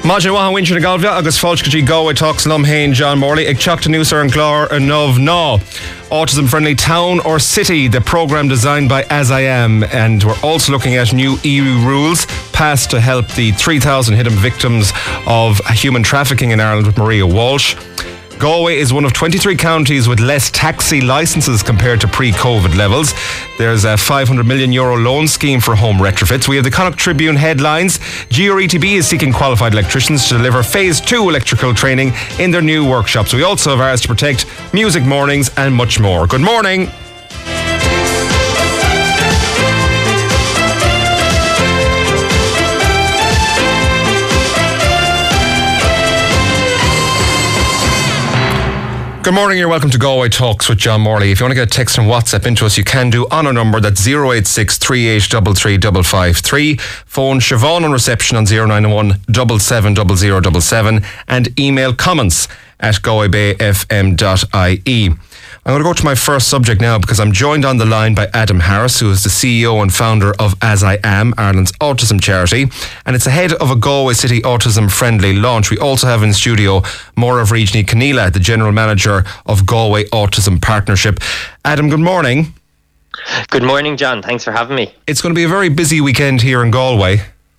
Máidir wahan winter na Galvia agus fáilscatí Galway talks Lumhain John Morley ag teachta núsar an clár an nómh ná. Autism friendly town or city, the programme designed by As I Am, and we're also looking at new EU rules passed to help the 3,000 hidden victims of human trafficking in Ireland with Maria Walsh. Galway is one of 23 counties with less taxi licences compared to pre-COVID levels. There's a €500 million loan scheme for home retrofits. We have the Connacht Tribune headlines. GRETB is seeking qualified electricians to deliver Phase 2 electrical training in their new workshops. We also have ours to protect, music mornings and much more. Good morning. Good morning, you're welcome to Galway Talks with John Morley. If you want to get a text and WhatsApp into us, you can do on our number, that's 086 3833 553. Phone Siobhan on reception on 091 770077 and email comments at galwaybayfm.ie. I'm going to go to my first subject now because I'm joined on the line by Adam Harris, who is the CEO and founder of As I Am, Ireland's autism charity, and it's ahead of a Galway City autism-friendly launch. We also have in studio Maura Vrídhní Keneally, the General Manager of Galway Autism Partnership. Adam, good morning. Good morning, John. Thanks for having me. It's going to be a very busy weekend here in Galway.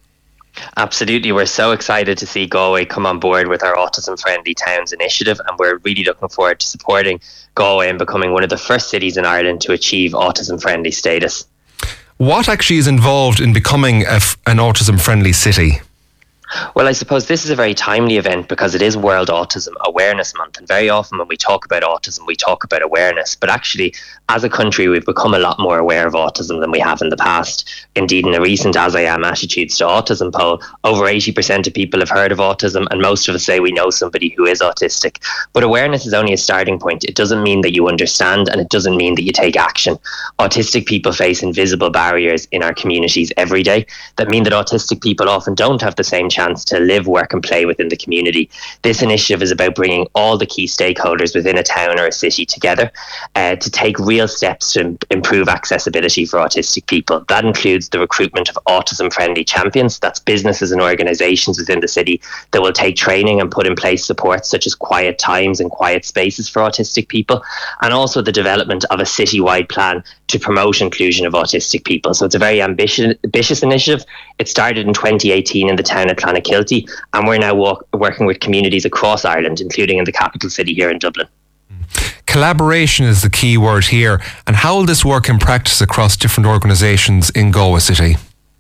Absolutely. We're so excited to see Galway come on board with our Autism Friendly Towns initiative, and we're really looking forward to supporting Galway and becoming one of the first cities in Ireland to achieve autism friendly status. What actually is involved in becoming an autism friendly city? Well, I suppose this is a very timely event because it is World Autism Awareness Month, and very often when we talk about autism, we talk about awareness, but actually as a country we've become a lot more aware of autism than we have in the past. Indeed, in a recent As I Am Attitudes to Autism poll, over 80% of people have heard of autism, and most of us say we know somebody who is autistic. But awareness is only a starting point. It doesn't mean that you understand, and it doesn't mean that you take action. Autistic people face invisible barriers in our communities every day that mean that autistic people often don't have the same chance to live, work and play within the community. This initiative is about bringing all the key stakeholders within a town or a city together to take real steps to improve accessibility for autistic people. That includes the recruitment of autism-friendly champions. That's businesses and organisations within the city that will take training and put in place support such as quiet times and quiet spaces for autistic people, and also the development of a citywide plan to promote inclusion of autistic people. So it's a very ambitious initiative. It started in 2018 in the town of Clonakilty, and we're now working with communities across Ireland, including in the capital city here in Dublin. Collaboration is the key word here. And how will this work in practice across different organisations in Galway City?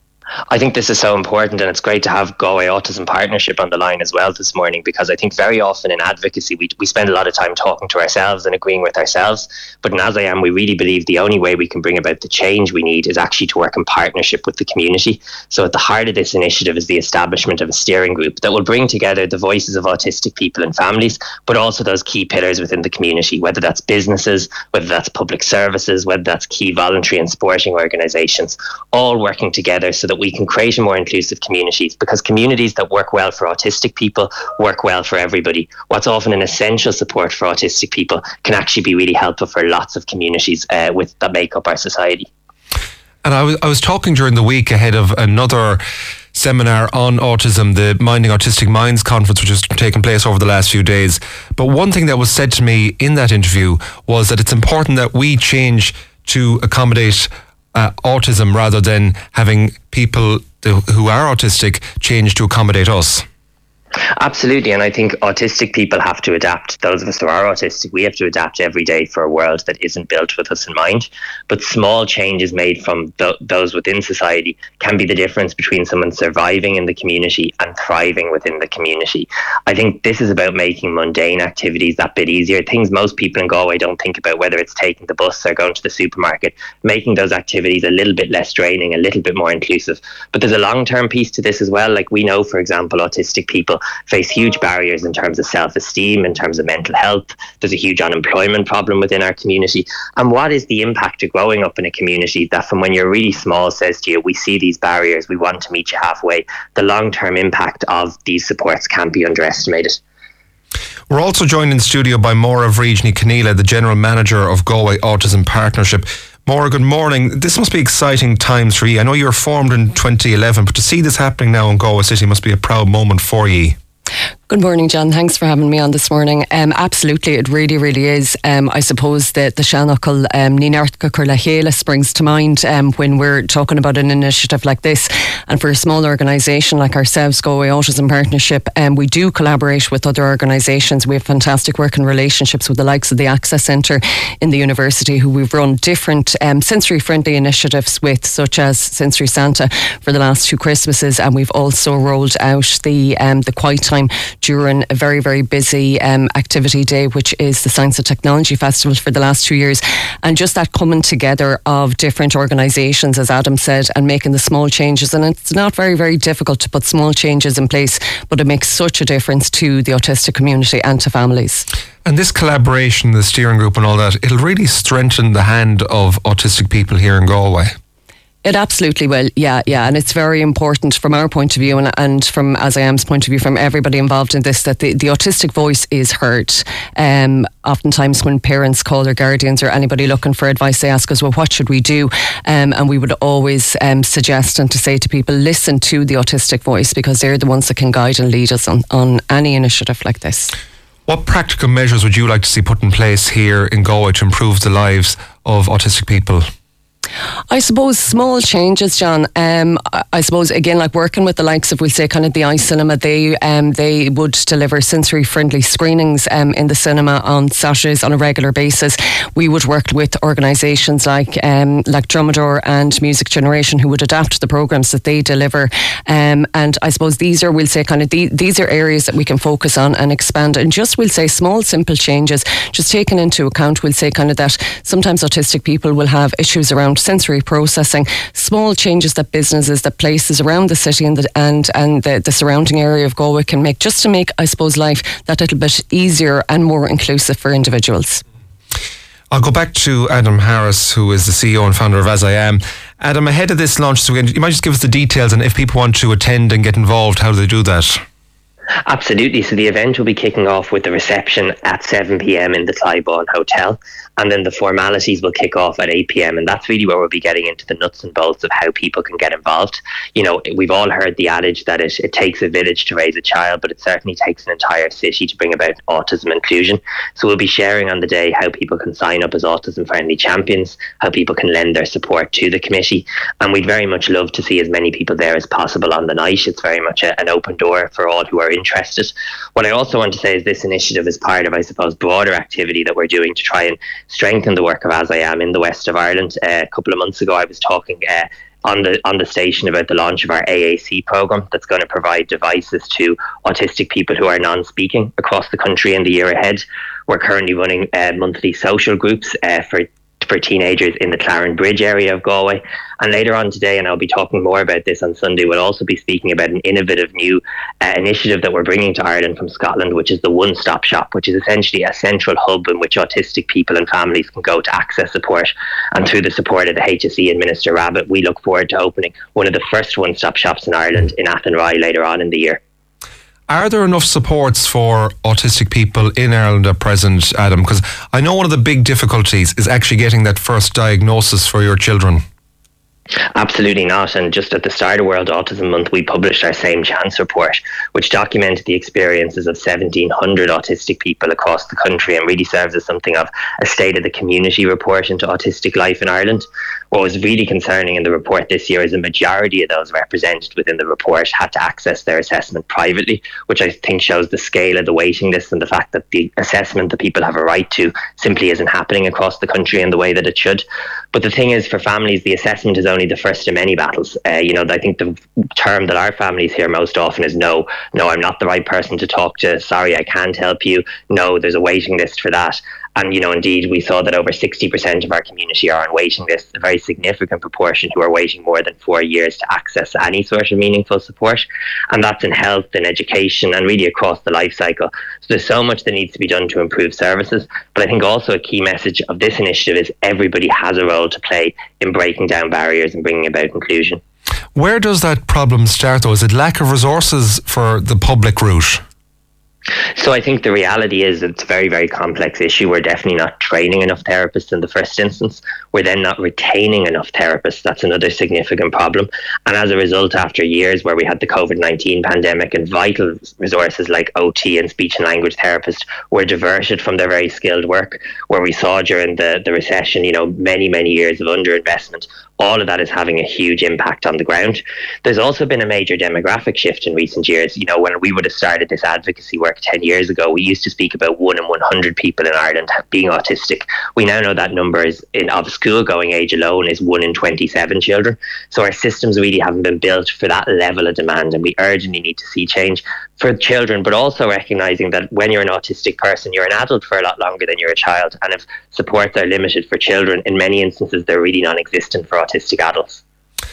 I think this is so important, and it's great to have Galway Autism Partnership on the line as well this morning, because I think very often in advocacy we spend a lot of time talking to ourselves and agreeing with ourselves, but in As I Am we really believe the only way we can bring about the change we need is actually to work in partnership with the community. So at the heart of this initiative is the establishment of a steering group that will bring together the voices of autistic people and families, but also those key pillars within the community, whether that's businesses, whether that's public services, whether that's key voluntary and sporting organisations, all working together so that we can create a more inclusive communities, because communities that work well for autistic people work well for everybody. What's often an essential support for autistic people can actually be really helpful for lots of communities that make up our society. And I was talking during the week ahead of another seminar on autism, the Minding Autistic Minds conference, which has taken place over the last few days. But one thing that was said to me in that interview was that it's important that we change to accommodate autism rather than having people who are autistic change to accommodate us. Absolutely, and I think autistic people have to adapt. Those of us who are autistic, we have to adapt every day for a world that isn't built with us in mind. But small changes made from those within society can be the difference between someone surviving in the community and thriving within the community. I think this is about making mundane activities that bit easier. Things most people in Galway don't think about, whether it's taking the bus or going to the supermarket, making those activities a little bit less draining, a little bit more inclusive. But there's a long-term piece to this as well. Like we know, for example, autistic people face huge barriers in terms of self-esteem, in terms of mental health. There's a huge unemployment problem within our community. And what is the impact of growing up in a community that from when you're really small says to you, we see these barriers, we want to meet you halfway? The long-term impact of these supports can't be underestimated. We're also joined in studio by Maura Vrídhní Keneally, the General Manager of Galway Autism Partnership. Maura, good morning. This must be exciting times for you. I know you were formed in 2011, but to see this happening now in Galway City must be a proud moment for you. Good morning, John. Thanks for having me on this morning. Absolutely, it really, really is. I suppose that the Seanachal Ninartka Curla Héla springs to mind when we're talking about an initiative like this. And for a small organisation like ourselves, Galway Autism Partnership, we do collaborate with other organisations. We have fantastic working relationships with the likes of the Access Centre in the university, who we've run different sensory-friendly initiatives with, such as Sensory Santa for the last 2 Christmases. And we've also rolled out the Quiet Time during a very, very busy activity day, which is the Science and Technology Festival for the last 2 years. And just that coming together of different organisations, as Adam said, and making the small changes. And it's not very, very difficult to put small changes in place, but it makes such a difference to the autistic community and to families. And this collaboration, the steering group and all that, it'll really strengthen the hand of autistic people here in Galway. It absolutely will, yeah. And it's very important from our point of view and from ASIAM's point of view, from everybody involved in this, that the autistic voice is heard. Oftentimes when parents call their guardians or anybody looking for advice, they ask us, well, what should we do? And we would always suggest and to say to people, listen to the autistic voice, because they're the ones that can guide and lead us on any initiative like this. What practical measures would you like to see put in place here in Galway to improve the lives of autistic people? I suppose small changes, John. I suppose, again, like working with the likes of, we'll say, kind of the iCinema, they would deliver sensory-friendly screenings in the cinema on Saturdays on a regular basis. We would work with organisations like Dromedar and Music Generation, who would adapt the programmes that they deliver. And I suppose these are, we'll say, kind of these are areas that we can focus on and expand. And just, we'll say, small, simple changes, just taking into account, we'll say, kind of that sometimes autistic people will have issues around sensory processing, small changes that businesses, that places around the city and the surrounding area of Galway can make, just to make, I suppose, life that little bit easier and more inclusive for individuals. I'll go back to Adam Harris, who is the CEO and founder of As I Am. Adam, ahead of this launch this weekend, you might just give us the details, and if people want to attend and get involved, how do they do that? Absolutely. So the event will be kicking off with the reception at 7 p.m. in the Clybourne Hotel, and then the formalities will kick off at 8 p.m. and that's really where we'll be getting into the nuts and bolts of how people can get involved. You know, we've all heard the adage that it takes a village to raise a child, but it certainly takes an entire city to bring about autism inclusion. So we'll be sharing on the day how people can sign up as autism friendly champions, how people can lend their support to the committee, and we'd very much love to see as many people there as possible on the night. It's very much an open door for all who are interested. What I also want to say is this initiative is part of, I suppose, broader activity that we're doing to try and strengthen the work of As I Am in the west of Ireland. A couple of months ago I was talking on the station about the launch of our AAC programme that's going to provide devices to autistic people who are non-speaking across the country in the year ahead. We're currently running monthly social groups for teenagers in the Claren Bridge area of Galway. And later on today, and I'll be talking more about this on Sunday, we'll also be speaking about an innovative new initiative that we're bringing to Ireland from Scotland, which is the One Stop Shop, which is essentially a central hub in which autistic people and families can go to access support. And through the support of the HSE and Minister Rabbitte, we look forward to opening one of the first One Stop Shops in Ireland in Athenry later on in the year. Are there enough supports for autistic people in Ireland at present, Adam? Because I know one of the big difficulties is actually getting that first diagnosis for your children. Absolutely not. And just at the start of World Autism Month, we published our Same Chance report, which documented the experiences of 1,700 autistic people across the country and really serves as something of a state of the community report into autistic life in Ireland. What was really concerning in the report this year is a majority of those represented within the report had to access their assessment privately, which I think shows the scale of the waiting list and the fact that the assessment that people have a right to simply isn't happening across the country in the way that it should. But the thing is, for families, the assessment is only the first of many battles. I think the term that our families hear most often is no, I'm not the right person to talk to. Sorry, I can't help you. No, there's a waiting list for that. And, indeed, we saw that over 60% of our community are on waiting lists, a very significant proportion who are waiting more than 4 years to access any sort of meaningful support. And that's in health and education and really across the life cycle. So there's so much that needs to be done to improve services. But I think also a key message of this initiative is everybody has a role to play in breaking down barriers and bringing about inclusion. Where does that problem start, though? Is it lack of resources for the public route? So I think the reality is it's a very, very complex issue. We're definitely not training enough therapists in the first instance. We're then not retaining enough therapists. That's another significant problem. And as a result, after years where we had the COVID-19 pandemic and vital resources like OT and speech and language therapists were diverted from their very skilled work, where we saw during the recession, many, many years of underinvestment, all of that is having a huge impact on the ground. There's also been a major demographic shift in recent years. When we would have started this advocacy work 10 years ago, we used to speak about 1 in 100 people in Ireland being autistic. We now know that number is of school-going age alone is 1 in 27 children. So our systems really haven't been built for that level of demand, and we urgently need to see change for children, but also recognising that when you're an autistic person, you're an adult for a lot longer than you're a child. And if supports are limited for children, in many instances, they're really non-existent for autistic adults.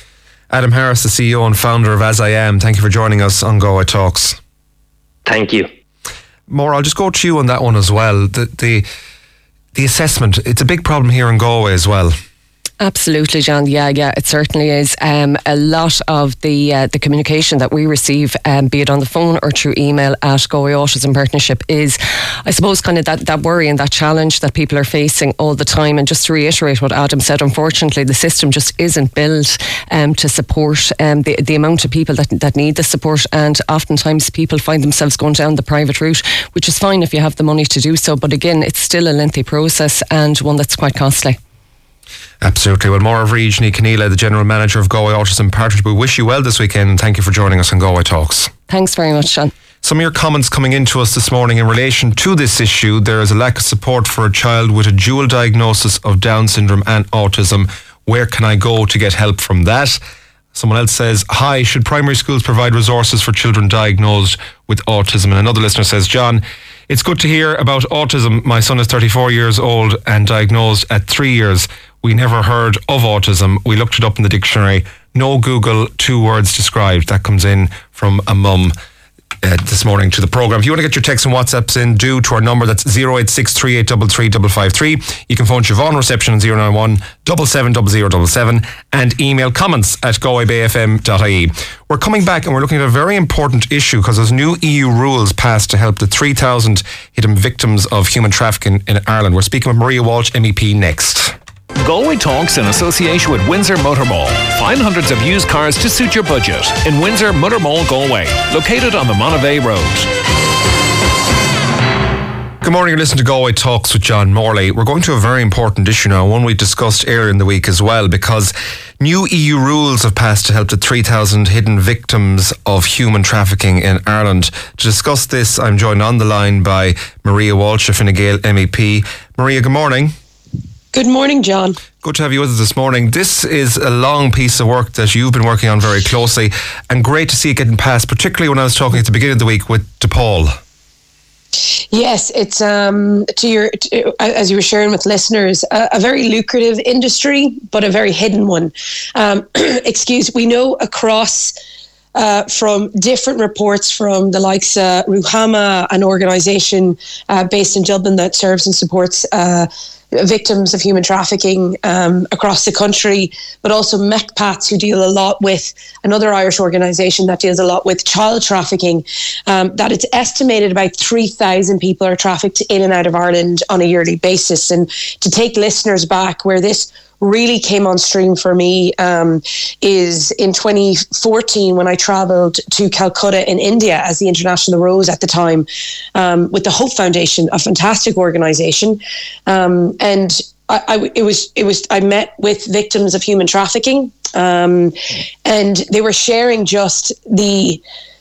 Adam Harris, the CEO and founder of As I Am, thank you for joining us on Galway Talks. Thank you. Maura, I'll just go to you on that one as well. The assessment, it's a big problem here in Galway as well. Absolutely, John. Yeah, it certainly is. A lot of the communication that we receive, be it on the phone or through email at Galway Autism Partnership, is, I suppose, kind of that worry and that challenge that people are facing all the time. And just to reiterate what Adam said, unfortunately, the system just isn't built to support the amount of people that need the support. And oftentimes people find themselves going down the private route, which is fine if you have the money to do so. But again, it's still a lengthy process and one that's quite costly. Absolutely. Well, Maura Ní Keneally, the General Manager of Galway Autism Partnership, we wish you well this weekend and thank you for joining us on Galway Talks. Thanks very much, Sean. Some of your comments coming into us this morning in relation to this issue. There is a lack of support for a child with a dual diagnosis of Down syndrome and autism. Where can I go to get help from that? Someone else says, hi, should primary schools provide resources for children diagnosed with autism? And another listener says, John, it's good to hear about autism. My son is 34 years old and diagnosed at 3 years. We never heard of autism. We looked it up in the dictionary. No Google, 2 words described. That comes in from a mum this morning to the programme. If you want to get your texts and WhatsApps in, do to our number. That's 08638335553. You can phone Siobhan reception on 091 770077 and email comments at galwaybayfm.ie. We're coming back and we're looking at a very important issue because there's new EU rules passed to help the 3,000 hidden victims of human trafficking in Ireland. We're speaking with Maria Walsh, MEP, next. Galway Talks in association with Windsor Motor Mall. Find hundreds of used cars to suit your budget in Windsor Motor Mall, Galway, located on the Monavea Road. Good morning, you're listening to Galway Talks with John Morley. We're going to a very important issue now, one we discussed earlier in the week as well, because new EU rules have passed to help the 3,000 hidden victims of human trafficking in Ireland. To discuss this, I'm joined on the line by Maria Walsh, a Fine Gael MEP. Maria, good morning. Good morning, John. Good to have you with us this morning. This is a long piece of work that you've been working on very closely, and great to see it getting passed, particularly when I was talking at the beginning of the week with DePaul. Yes, it's as you were sharing with listeners, a very lucrative industry, but a very hidden one. We know across from different reports from the likes of Ruhama, an organisation based in Dublin that serves and supports victims of human trafficking across the country, but also MECPATS, who deal a lot with another Irish organisation that deals a lot with child trafficking, that it's estimated about 3,000 people are trafficked in and out of Ireland on a yearly basis. And to take listeners back, where this really came on stream for me is in 2014 when I travelled to Calcutta in India as the International Rose at the time with the Hope Foundation, a fantastic organisation, and I met with victims of human trafficking, and they were sharing just the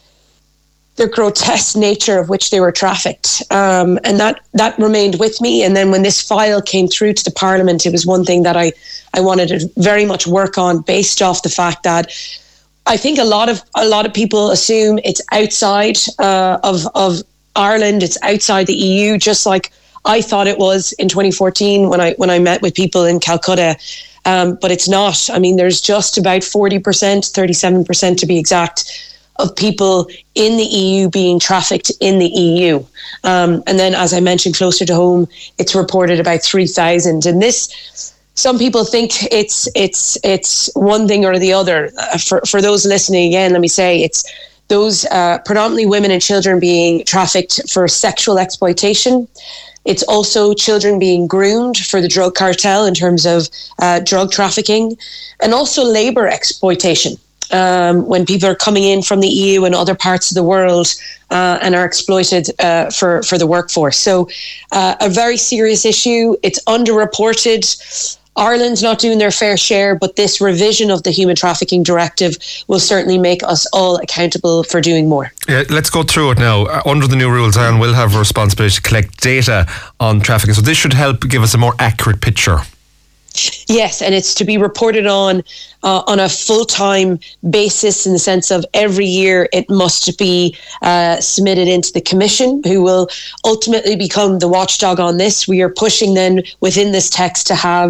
grotesque nature of which they were trafficked. And that remained with me. And then when this file came through to the Parliament, it was one thing that I wanted to very much work on, based off the fact that I think a lot of people assume it's outside of Ireland, it's outside the EU, just like I thought it was in 2014 when I met with people in Calcutta. But it's not. I mean, there's just about 40%, 37% to be exact, of people in the EU being trafficked in the EU. And then, as I mentioned, closer to home, it's reported about 3,000. And this, some people think it's one thing or the other. For those listening, again, let me say, those predominantly women and children being trafficked for sexual exploitation. It's also children being groomed for the drug cartel in terms of drug trafficking, and also labour exploitation. When people are coming in from the EU and other parts of the world and are exploited for the workforce. So a very serious issue. It's underreported. Ireland's not doing their fair share, but this revision of the Human Trafficking Directive will certainly make us all accountable for doing more. Yeah, let's go through it now. Under the new rules, Ireland will have a responsibility to collect data on trafficking. So this should help give us a more accurate picture. Yes, and it's to be reported on a full-time basis, in the sense of every year it must be submitted into the Commission, who will ultimately become the watchdog on this. We are pushing then within this text to have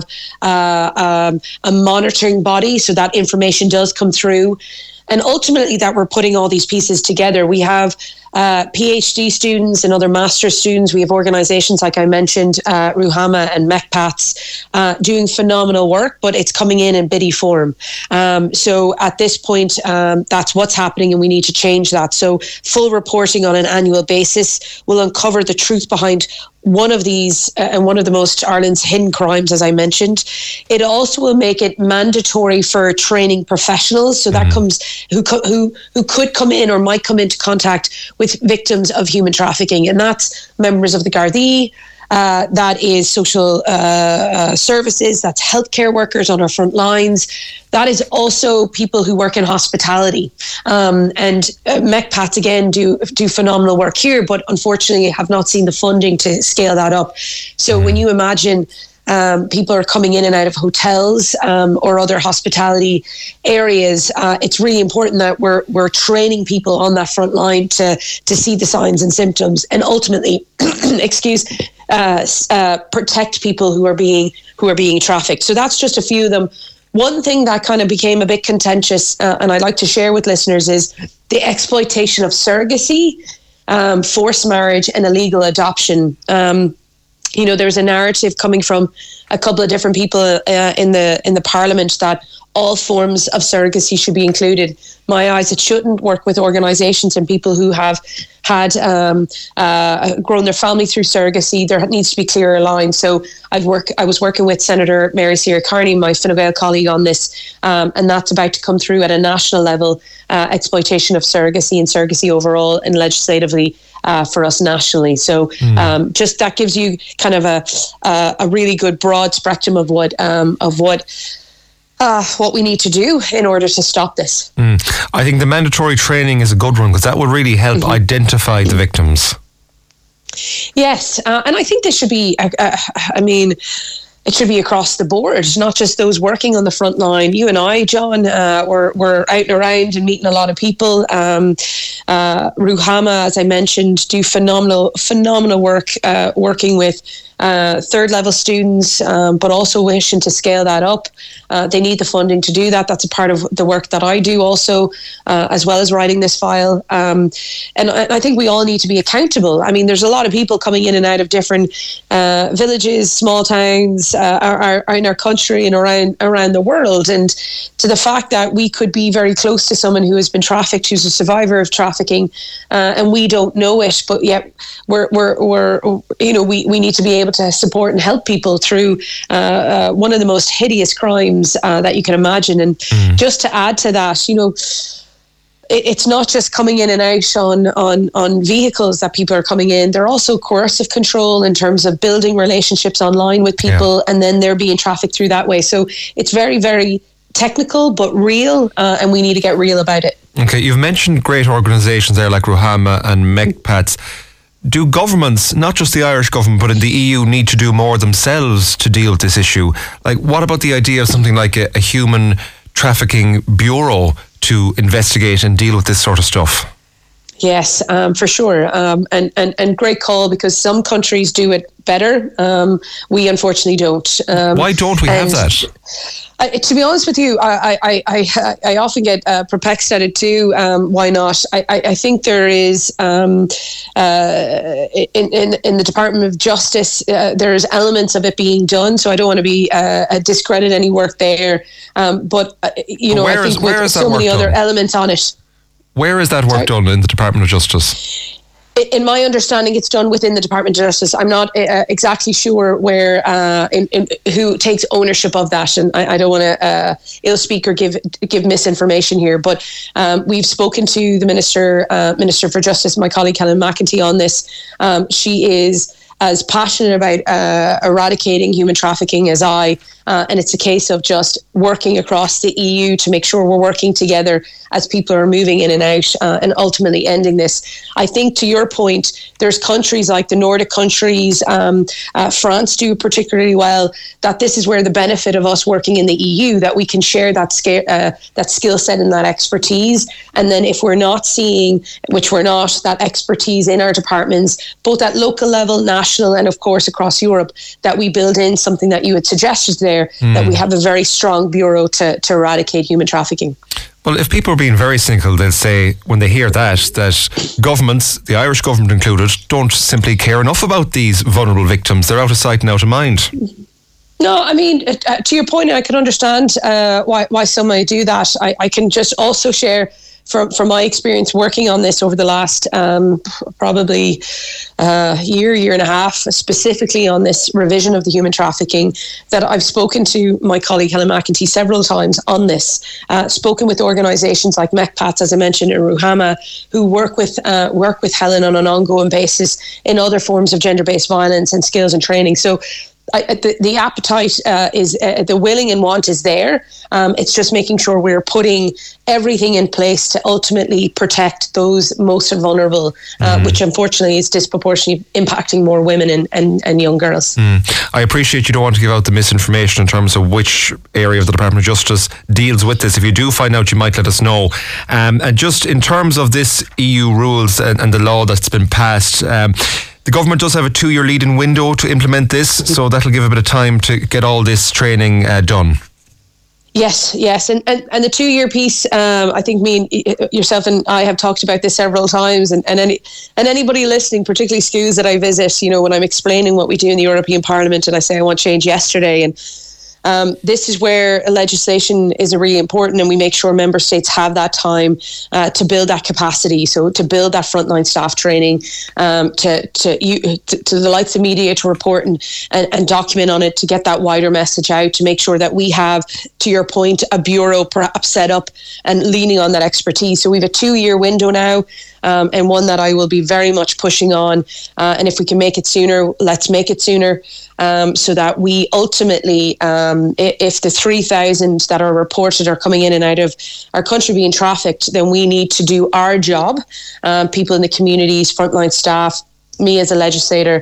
a monitoring body, so that information does come through. And ultimately that we're putting all these pieces together. We have PhD students and other master's students. We have organisations, like I mentioned, Ruhama and MECPATS, doing phenomenal work, but it's coming in biddy form. So at this point, that's what's happening, and we need to change that. So full reporting on an annual basis will uncover the truth behind one of these and one of the most Ireland's hidden crimes, as I mentioned. It also will make it mandatory for training professionals. So that comes who could come in or might come into contact with victims of human trafficking, and that's members of the Gardaí. That is social services, that's healthcare workers on our front lines. That is also people who work in hospitality. And MECPATS, again, do phenomenal work here, but unfortunately have not seen the funding to scale that up. So when you imagine people are coming in and out of hotels or other hospitality areas, it's really important that we're training people on that front line to see the signs and symptoms, and ultimately, protect people who are being trafficked. So that's just a few of them. One thing that kind of became a bit contentious, and I'd like to share with listeners, is the exploitation of surrogacy, forced marriage, and illegal adoption. There's a narrative coming from a couple of different people in the Parliament that all forms of surrogacy should be included. My eyes, it shouldn't. Work with organisations and people who have had grown their family through surrogacy. There needs to be clearer lines. So I was working with Senator Mary Cyr Carney, my Fine Gael colleague, on this, and that's about to come through at a national level, exploitation of surrogacy and surrogacy overall, and legislatively for us nationally. So just that gives you kind of a really good broad spectrum of what we need to do in order to stop this. I think the mandatory training is a good one, because that will really help identify the victims. Yes, and I think this should be, it should be across the board, not just those working on the front line. You and I, John, we're out and around and meeting a lot of people. Ruhama, as I mentioned, do phenomenal work working with third level students, but also wishing to scale that up. They need the funding to do that. That's a part of the work that I do also, as well as writing this file. And I think we all need to be accountable. I mean, there's a lot of people coming in and out of different villages, small towns, are in our country and around the world. And to the fact that we could be very close to someone who has been trafficked, who's a survivor of trafficking, and we don't know it, but yet we need to be able to support and help people through one of the most hideous crimes that you can imagine. And just to add to that, it's not just coming in and out on vehicles that people are coming in. They're also coercive control in terms of building relationships online with people, and then they're being trafficked through that way. So it's very, very technical but real, and we need to get real about it. Okay, you've mentioned great organisations there like Ruhama and MECPATS. Do governments, not just the Irish government, but in the EU, need to do more themselves to deal with this issue? Like, what about the idea of something like a human trafficking bureau to investigate and deal with this sort of stuff? Yes, for sure. And great call, because some countries do it better. We unfortunately don't. Why don't we have that? To be honest with you, I often get perplexed at it too. Why not? I think there is in the Department of Justice, there's elements of it being done. So I don't want to be discredit any work there. But I think with so many other elements on it. Where is that work done in the Department of Justice? In my understanding, it's done within the Department of Justice. I'm not exactly sure where, who takes ownership of that, and I don't want to ill speak or give misinformation here. But we've spoken to the Minister for Justice, my colleague Helen McEntee, on this. She is as passionate about eradicating human trafficking as I. And it's a case of just working across the EU to make sure we're working together as people are moving in and out and ultimately ending this. I think, to your point, there's countries like the Nordic countries, France do particularly well, that this is where the benefit of us working in the EU, that we can share that skill set and that expertise. And then if we're not seeing, which we're not, that expertise in our departments, both at local level, national, and of course across Europe, that we build in something that you had suggested there, that we have a very strong bureau to eradicate human trafficking. Well, if people are being very cynical, they'll say, when they hear that governments, the Irish government included, don't simply care enough about these vulnerable victims. They're out of sight and out of mind. No, I mean, to your point, I can understand why some may do that. I can just also share from my experience working on this over the last probably year and a half, specifically on this revision of the human trafficking, that I've spoken to my colleague Helen McEntee several times on this, spoken with organisations like MECPATS, as I mentioned, in Ruhama, who work with Helen on an ongoing basis in other forms of gender-based violence and skills and training. So the appetite is the willing and want is there. It's just making sure we're putting everything in place to ultimately protect those most vulnerable, which unfortunately is disproportionately impacting more women and young girls. I appreciate you don't want to give out the misinformation in terms of which area of the Department of Justice deals with this. If you do find out, you might let us know. And just in terms of this EU rules and the law that's been passed, the government does have a 2-year lead-in window to implement this, so that'll give a bit of time to get all this training done. Yes, and the 2-year piece, I think yourself and I have talked about this several times, and anybody listening, particularly schools that I visit, when I'm explaining what we do in the European Parliament and I say I want change yesterday, and this is where legislation is really important, and we make sure member states have that time to build that capacity. So to build that frontline staff training, to the likes of media to report and document on it, to get that wider message out, to make sure that we have, to your point, a bureau perhaps set up and leaning on that expertise. So we have a 2-year window now. And one that I will be very much pushing on. And if we can make it sooner, let's make it sooner, so that we ultimately, if the 3,000 that are reported are coming in and out of our country being trafficked, then we need to do our job, people in the communities, frontline staff, me as a legislator,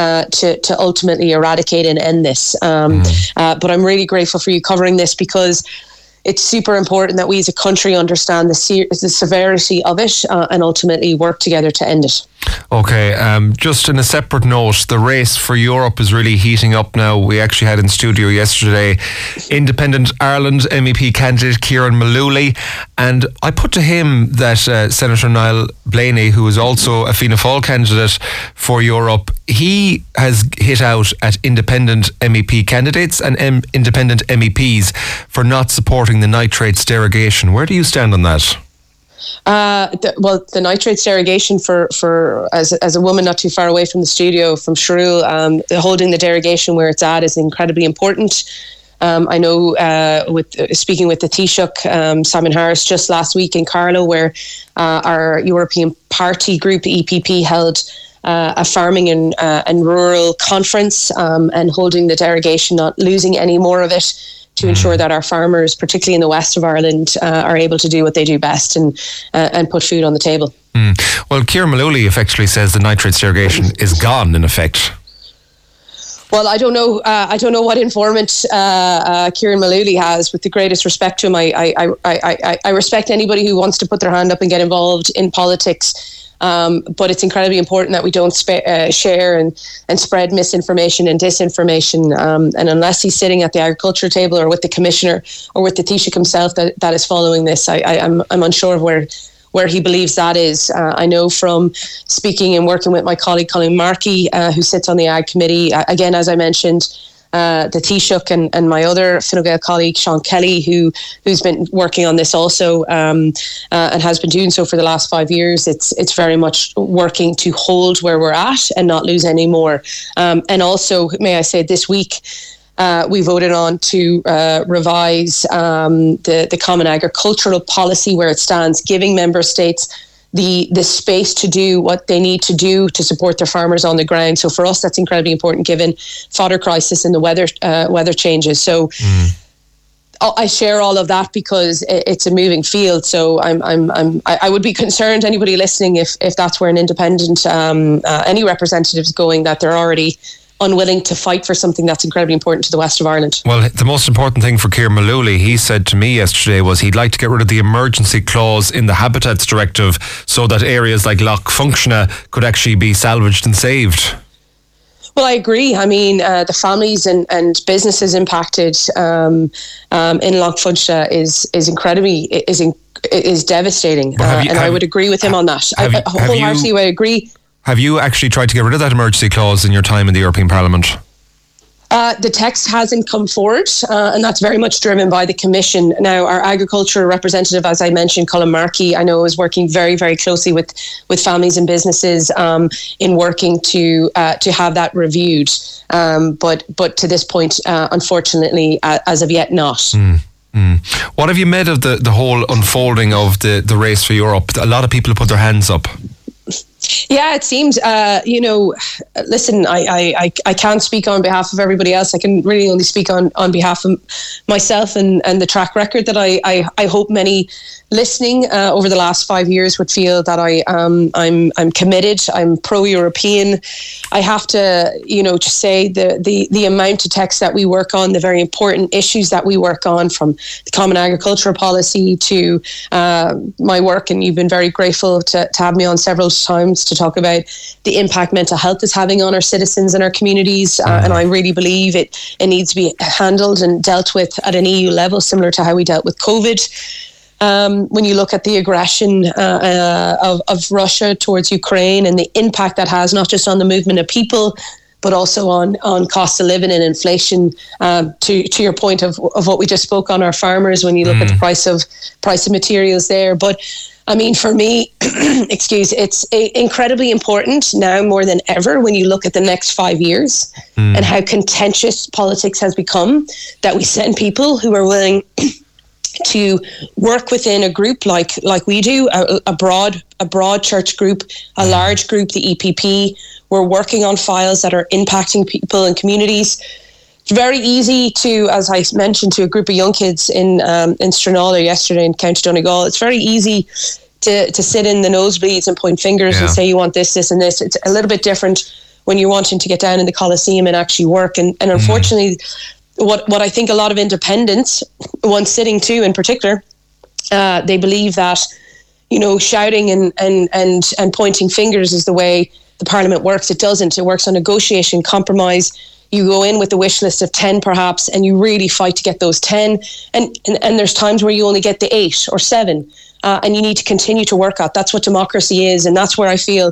to ultimately eradicate and end this. But I'm really grateful for you covering this, because it's super important that we as a country understand the severity of it and ultimately work together to end it. Okay, just in a separate note, the race for Europe is really heating up now. We actually had in studio yesterday Independent Ireland MEP candidate Kieran Mullooly, and I put to him that Senator Niall Blaney, who is also a Fianna Fáil candidate for Europe, he has hit out at independent MEP candidates and independent MEPs for not supporting the nitrates derogation. Where do you stand on that? The nitrates derogation for as a woman not too far away from the studio, from Shrule, holding the derogation where it's at is incredibly important. I know speaking with the Taoiseach, Simon Harris, just last week in Carlow, where our European party group, the EPP, held a farming and rural conference, and holding the derogation, not losing any more of it, to ensure that our farmers, particularly in the west of Ireland, are able to do what they do best and put food on the table. Well, Kieran Mullooly effectively says the nitrates derogation is gone in effect. Well, I don't know. I don't know what informant Kieran Mullooly has. With the greatest respect to him, I respect anybody who wants to put their hand up and get involved in politics. But it's incredibly important that we don't share and spread misinformation and disinformation. And unless he's sitting at the agriculture table or with the commissioner or with the Taoiseach himself that is following this, I'm unsure of where he believes that is. I know from speaking and working with my colleague Colin Markey, who sits on the Ag Committee, again, as I mentioned, the Taoiseach and my other Fine Gael colleague Sean Kelly, who's been working on this also and has been doing so for the last 5 years. It's very much working to hold where we're at and not lose any more. And also, may I say, this week we voted on to revise the Common Agricultural Policy where it stands, giving member states the space to do what they need to do to support their farmers on the ground. So for us, that's incredibly important given fodder crisis and the weather changes. So I share all of that because it's a moving field. So I would be concerned, anybody listening, if that's where an independent any representatives going, that they're already unwilling to fight for something that's incredibly important to the west of Ireland. Well, the most important thing for Ciarán Mullooly, he said to me yesterday, was he'd like to get rid of the emergency clause in the Habitats Directive so that areas like Lough Functionagh could actually be salvaged and saved. Well, I agree. I mean, the families and businesses impacted in Lough Functionagh is incredibly is devastating, I would agree with him on that. I wholeheartedly would agree. Have you actually tried to get rid of that emergency clause in your time in the European Parliament? The text hasn't come forward, and that's very much driven by the Commission. Now, our agriculture representative, as I mentioned, Colin Markey, I know is working very, very closely with families and businesses in working to have that reviewed. But to this point, unfortunately, as of yet, not. What have you made of the whole unfolding of the race for Europe? A lot of people have put their hands up. Yeah, it seems, listen, I can't speak on behalf of everybody else. I can really only speak on behalf of myself and the track record that I hope many listening over the last 5 years would feel that I'm committed. I'm pro-European. I have to, just say the amount of text that we work on, the very important issues that we work on, from the Common Agricultural Policy to my work, and you've been very grateful to have me on several times to talk about the impact mental health is having on our citizens and our communities. And I really believe it needs to be handled and dealt with at an EU level, similar to how we dealt with COVID. When you look at the aggression of Russia towards Ukraine and the impact that has, not just on the movement of people, but also on cost of living and inflation, to your point of what we just spoke on our farmers, when you look at the price of materials there. But I mean, for me, it's incredibly important now more than ever when you look at the next 5 years and how contentious politics has become, that we send people who are willing to work within a group like we do, a broad church group, a large group, the EPP. We're working on files that are impacting people and communities. It's very easy to, as I mentioned to a group of young kids in Stranraer yesterday in County Donegal, it's very easy to sit in the nosebleeds and point fingers and say you want this, this and this. It's a little bit different when you're wanting to get down in the Coliseum and actually work. And unfortunately, what I think a lot of independents, one sitting too in particular, they believe that, shouting and pointing fingers is the way the Parliament works. It doesn't. It works on negotiation, compromise. You go in with a wish list of 10 perhaps, and you really fight to get those 10. And there's times where you only get the 8 or 7, and you need to continue to work out. That's what democracy is, and that's where I feel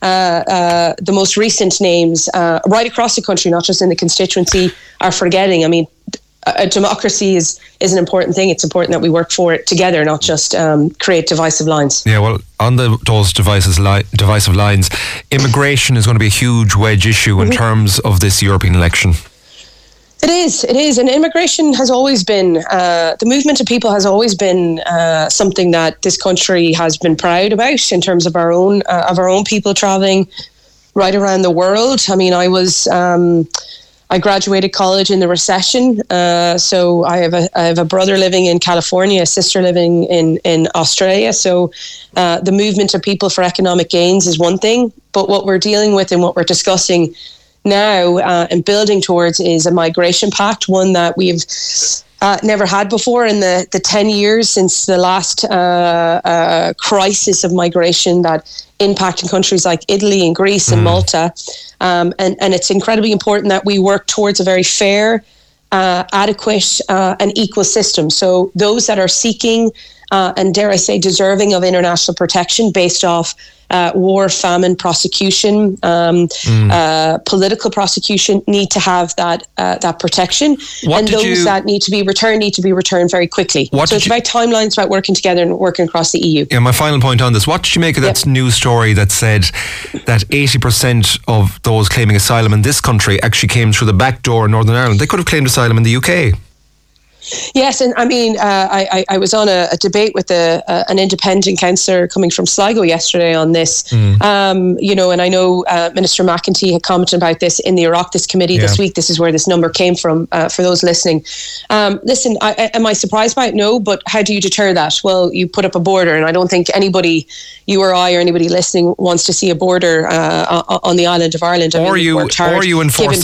the most recent names right across the country, not just in the constituency, are forgetting. I mean, democracy is an important thing. It's important that we work for it together, not just create divisive lines. Yeah, well, on those divisive lines, immigration is going to be a huge wedge issue in terms of this European election. It is. And immigration has always been, the movement of people has always been something that this country has been proud about in terms of our own people travelling right around the world. I mean, I graduated college in the recession, so I have a brother living in California, a sister living in Australia. So the movement of people for economic gains is one thing, but what we're dealing with and what we're discussing now and building towards is a migration pact, one that we've never had before in the 10 years since the last crisis of migration that impacted countries like Italy and Greece and Malta. And it's incredibly important that we work towards a very fair, adequate and equal system. So those that are seeking and dare I say deserving of international protection based off war, famine, prosecution, political prosecution, need to have that protection. And those that need to be returned very quickly. So it's about timelines, about working together and working across the EU. Yeah, my final point on this. What did you make of that news story that said that 80% of those claiming asylum in this country actually came through the back door in Northern Ireland? They could have claimed asylum in the UK. Yes, and I mean, I was on a debate with an independent councillor coming from Sligo yesterday on this, and I know Minister McEntee had commented about this in the Oireachtas committee this week. This is where this number came from, for those listening. Listen, am I surprised by it? No, but how do you deter that? Well, you put up a border, and I don't think anybody, you or I or anybody listening, wants to see a border on the island of Ireland. Or you enforce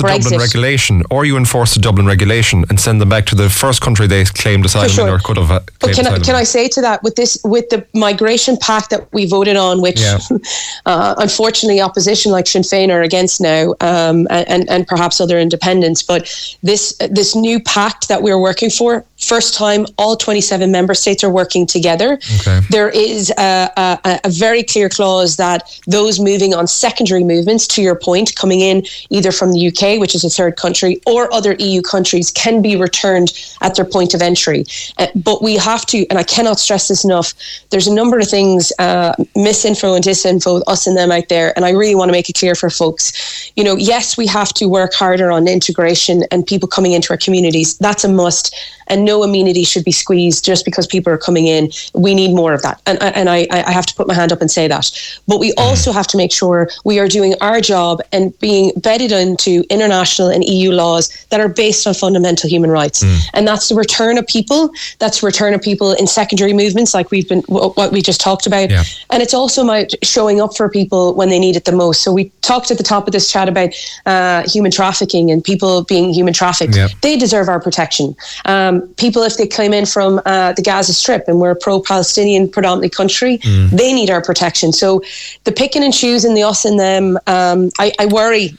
the Dublin regulation and send them back to the first country they claimed asylum in or could have claimed asylum. Can I say to that, with the migration pact that we voted on, which unfortunately opposition like Sinn Féin are against now, and perhaps other independents, but this new pact that we're working for, first time all 27 member states are working together. Okay. There is a very clear clause that those moving on secondary movements, to your point, coming in either from the UK, which is a third country, or other EU countries, can be returned at their point of entry. But we have to, and I cannot stress this enough, there's a number of things, misinfo and disinfo, us and them out there, and I really want to make it clear for folks. Yes, we have to work harder on integration and people coming into our communities. That's a must. And no amenity should be squeezed just because people are coming in. We need more of that. And I have to put my hand up and say that. But we also have to make sure we are doing our job and being bedded into international and EU laws that are based on fundamental human rights. And that's the return of people. That's return of people in secondary movements like what we just talked about. Yeah. And it's also about showing up for people when they need it the most. So we talked at the top of this chat about human trafficking and people being human trafficked. Yep. They deserve our protection. People, if they came in from the Gaza Strip and we're a pro-Palestinian predominantly country, they need our protection. So the picking and choosing, the us and them, I worry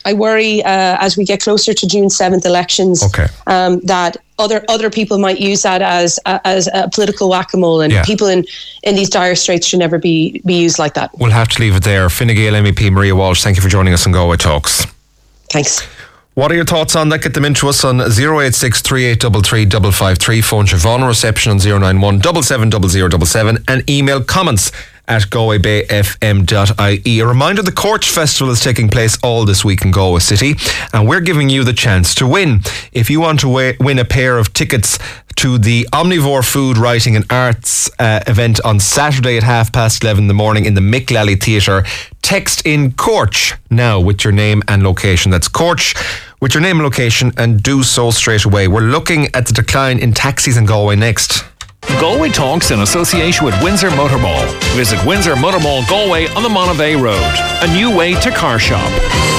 as we get closer to June 7th elections, that other people might use that as a political whack-a-mole, and people in these dire straits should never be used like that. We'll have to leave it there. Fine Gael MEP Maria Walsh, thank you for joining us on Galway Talks. Thanks. What are your thoughts on that? Get them into us on 086 3833 553. Phone Siobhan, reception on 091 770077, and email comments at galwaybayfm.ie. A reminder, the Corch Festival is taking place all this week in Galway City, and we're giving you the chance to win. If you want to win a pair of tickets to the Omnivore Food, Writing and Arts event on Saturday at 11:30 in the morning in the Mick Lally Theatre, text in Corch now with your name and location. That's Corch with your name and location, and do so straight away. We're looking at the decline in taxis in Galway next. Galway Talks in association with Windsor Motor Mall. Visit Windsor Motor Mall Galway on the Monavea Road. A new way to car shop.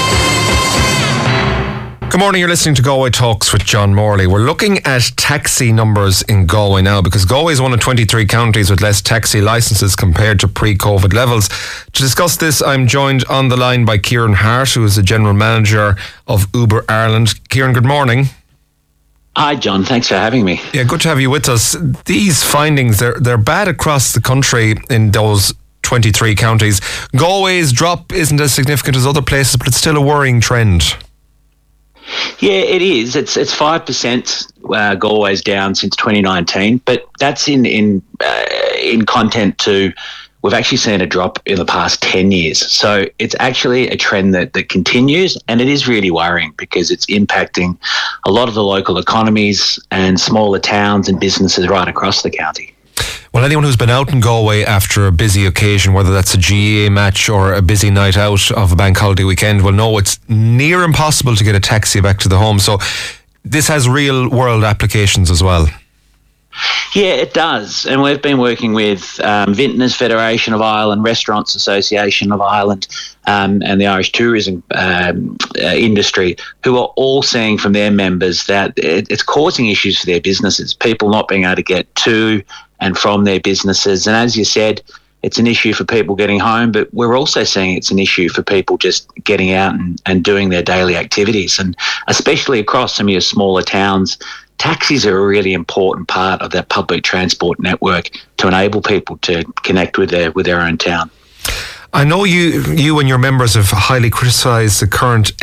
Good morning, you're listening to Galway Talks with John Morley. We're looking at taxi numbers in Galway now, because Galway is one of 23 counties with less taxi licences compared to pre-COVID levels. To discuss this, I'm joined on the line by Kieran Hart, who is the General Manager of Uber Ireland. Kieran, good morning. Hi, John. Thanks for having me. Yeah, good to have you with us. These findings, they're bad across the country in those 23 counties. Galway's drop isn't as significant as other places, but it's still a worrying trend. Yeah, it is. It's 5%. Galway's down since 2019, but that's in content to. We've actually seen a drop in the past 10 years. So it's actually a trend that continues, and it is really worrying because it's impacting a lot of the local economies and smaller towns and businesses right across the county. Well, anyone who's been out in Galway after a busy occasion, whether that's a GAA match or a busy night out of a bank holiday weekend, will know it's near impossible to get a taxi back to the home. So this has real world applications as well. Yeah, it does. And we've been working with Vintners Federation of Ireland, Restaurants Association of Ireland, and the Irish tourism industry, who are all seeing from their members that it's causing issues for their businesses, people not being able to get to and from their businesses. And as you said, it's an issue for people getting home, but we're also seeing it's an issue for people just getting out and doing their daily activities. And especially across some of your smaller towns taxis are a really important part of that public transport network to enable people to connect with their own town. I know you and your members have highly criticised the current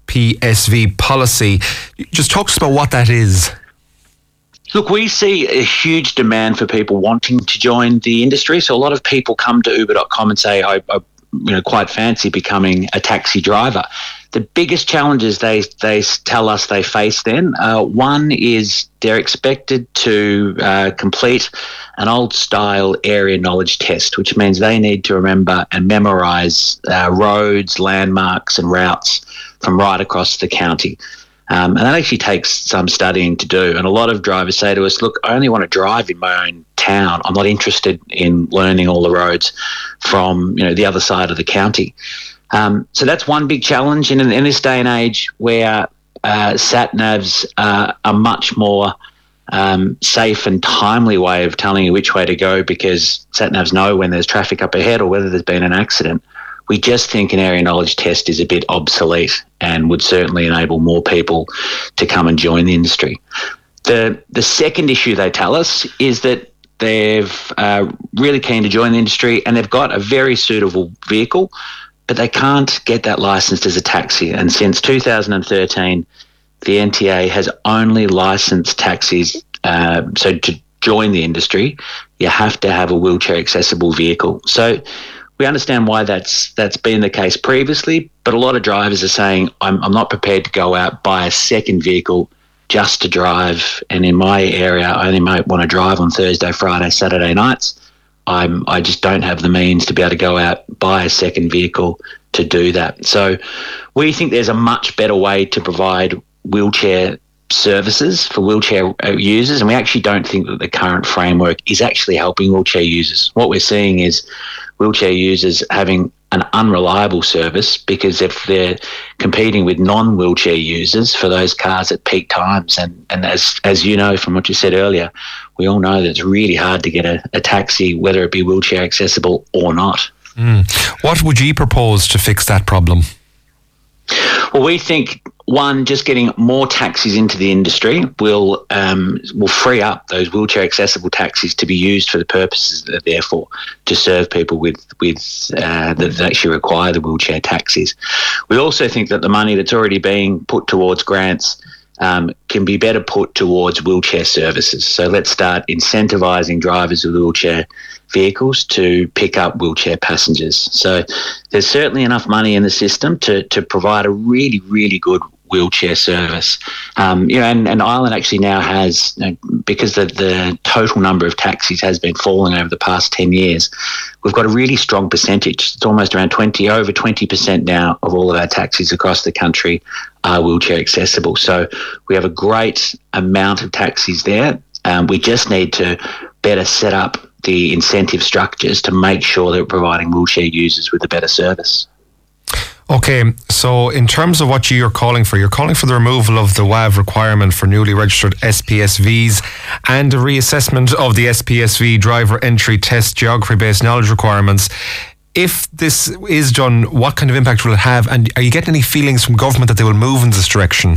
SPSV policy. Just talk to us about what that is. Look, we see a huge demand for people wanting to join the industry. So a lot of people come to Uber.com and say, I quite fancy becoming a taxi driver. The biggest challenges they tell us they face then, one is they're expected to complete an old-style area knowledge test, which means they need to remember and memorise roads, landmarks and routes from right across the county. And that actually takes some studying to do. And a lot of drivers say to us, look, I only want to drive in my own town. I'm not interested in learning all the roads from the other side of the county. So that's one big challenge. And in this day and age where sat-navs are a much more safe and timely way of telling you which way to go, because sat-navs know when there's traffic up ahead or whether there's been an accident, we just think an area knowledge test is a bit obsolete and would certainly enable more people to come and join the industry. The second issue they tell us is that they've really keen to join the industry and they've got a very suitable vehicle, but they can't get that licensed as a taxi. And since 2013, the NTA has only licensed taxis. So to join the industry, you have to have a wheelchair accessible vehicle. So we understand why that's been the case previously, but a lot of drivers are saying, I'm not prepared to go out, buy a second vehicle just to drive. And in my area, I only might want to drive on Thursday, Friday, Saturday nights. I just don't have the means to be able to go out, buy a second vehicle to do that. So we think there's a much better way to provide wheelchair services for wheelchair users, and we actually don't think that the current framework is actually helping wheelchair users. What we're seeing is wheelchair users having an unreliable service, because if they're competing with non-wheelchair users for those cars at peak times, and as you know from what you said earlier, we all know that it's really hard to get a taxi, whether it be wheelchair accessible or not. What would you propose to fix that problem? Well, we think, one, just getting more taxis into the industry will free up those wheelchair accessible taxis to be used for the purposes that they're there for, to serve people that actually require the wheelchair taxis. We also think that the money that's already being put towards grants can be better put towards wheelchair services. So let's start incentivising drivers with wheelchair vehicles to pick up wheelchair passengers. So there's certainly enough money in the system to provide a really, really good wheelchair service. And Ireland actually now has, because the total number of taxis has been falling over the past 10 years, we've got a really strong percentage. It's almost around over 20% now of all of our taxis across the country are wheelchair accessible. So we have a great amount of taxis there. We just need to better set up the incentive structures to make sure that we're providing wheelchair users with a better service. Okay, so in terms of what you're calling for the removal of the WAV requirement for newly registered SPSVs and a reassessment of the SPSV driver entry test geography-based knowledge requirements. If this is done, what kind of impact will it have? And are you getting any feelings from government that they will move in this direction?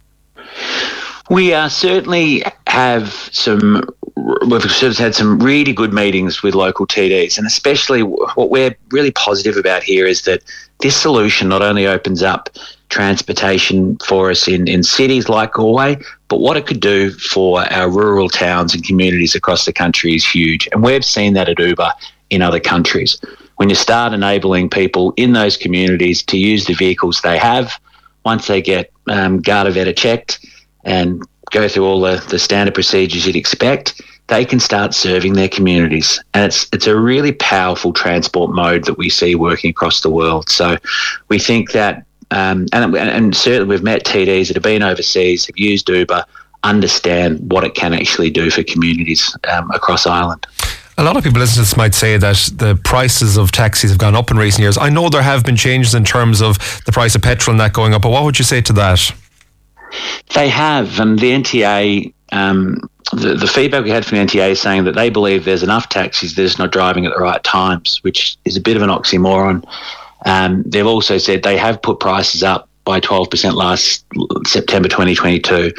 We certainly have we've had some really good meetings with local TDs, and especially what we're really positive about here is that this solution not only opens up transportation for us in cities like Galway, but what it could do for our rural towns and communities across the country is huge. And we've seen that at Uber in other countries. When you start enabling people in those communities to use the vehicles they have, once they get Garda Veta checked and go through all the standard procedures you'd expect, they can start serving their communities. And it's a really powerful transport mode that we see working across the world. So we think that, and certainly we've met TDs that have been overseas, have used Uber, understand what it can actually do for communities across Ireland. A lot of people listening to this might say that the prices of taxis have gone up in recent years. I know there have been changes in terms of the price of petrol and that going up, but what would you say to that? They have, and the NTA, the feedback we had from the NTA is saying that they believe there's enough taxis, they're just not driving at the right times, which is a bit of an oxymoron. They've also said they have put prices up by 12% last September 2022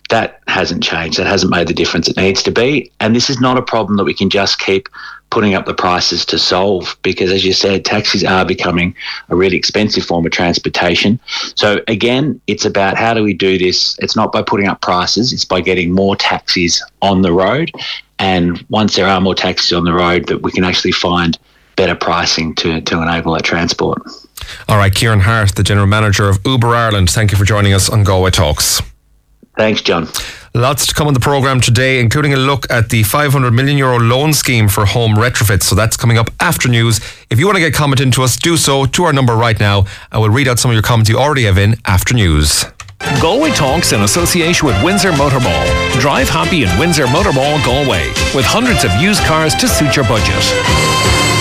That hasn't changed. That hasn't made the difference it needs to be. And this is not a problem that we can just keep putting up the prices to solve, because, as you said, taxis are becoming a really expensive form of transportation. So again, it's about how do we do this? It's not by putting up prices, it's by getting more taxis on the road. And once there are more taxis on the road, that we can actually find better pricing to enable that transport. All right, Kieran Hart, the General Manager of Uber Ireland, thank you for joining us on Galway Talks. Thanks, John. Lots to come on the programme today, including a look at the €500 million loan scheme for home retrofits. So that's coming up after news. If you want to get comment into us, do so to our number right now. I will read out some of your comments you already have in after news. Galway Talks in association with Windsor Motor Mall. Drive happy in Windsor Motor Mall, Galway, with hundreds of used cars to suit your budget.